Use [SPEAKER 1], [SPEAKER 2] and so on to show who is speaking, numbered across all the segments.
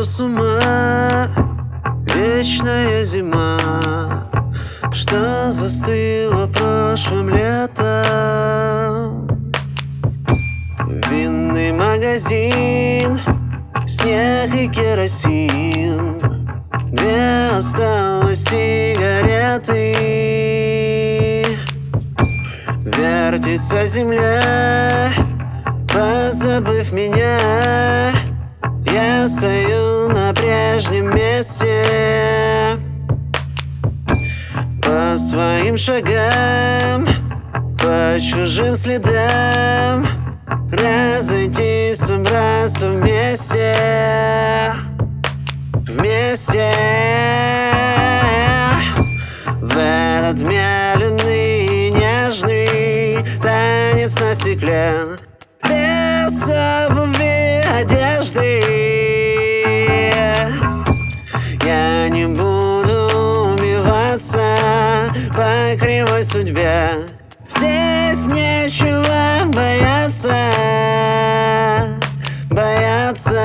[SPEAKER 1] схожу с ума. Вечная зима, что застыла прошлым летом. Винный магазин, снег и керосин, две осталось сигареты. Вертится земля, позабыв меня. Я стою на прежнем месте. По своим шагам, по чужим следам, разойтись, собраться вместе. Вместе в этот медленный и нежный танец на стекле, без обуви, одежды. Я не буду убиваться по кривой судьбе. Здесь нечего бояться, бояться.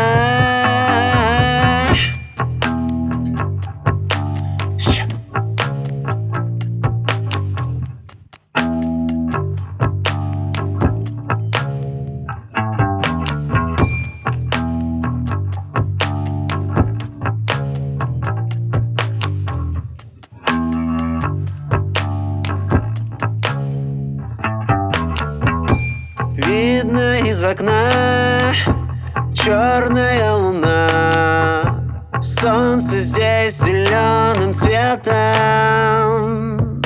[SPEAKER 1] Видно из окна черная луна, солнце здесь зеленым цветом.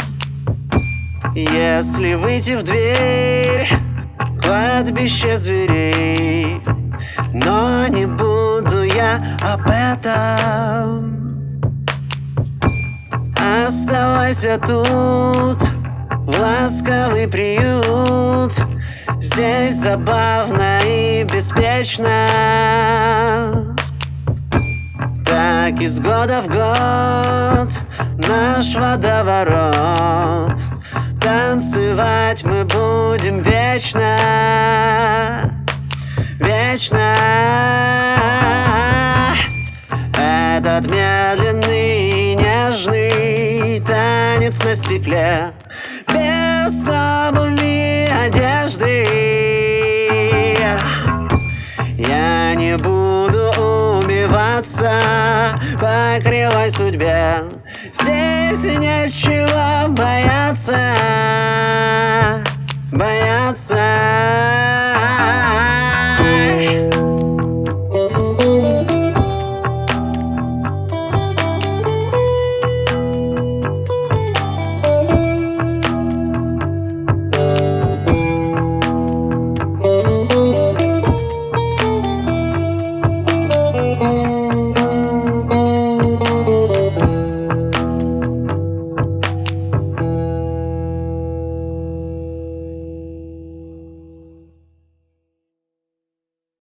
[SPEAKER 1] Если выйти в дверь, кладбище зверей, но не буду я об этом. Оставайся тут, в ласковый приют. Здесь забавно и беспечно, так из года в год наш водоворот. Танцевать мы будем вечно, вечно. Этот медленный и нежный танец на стекле, без обуви, одежды. Я не буду убиваться по кривой судьбе. Здесь нечего бояться, бояться.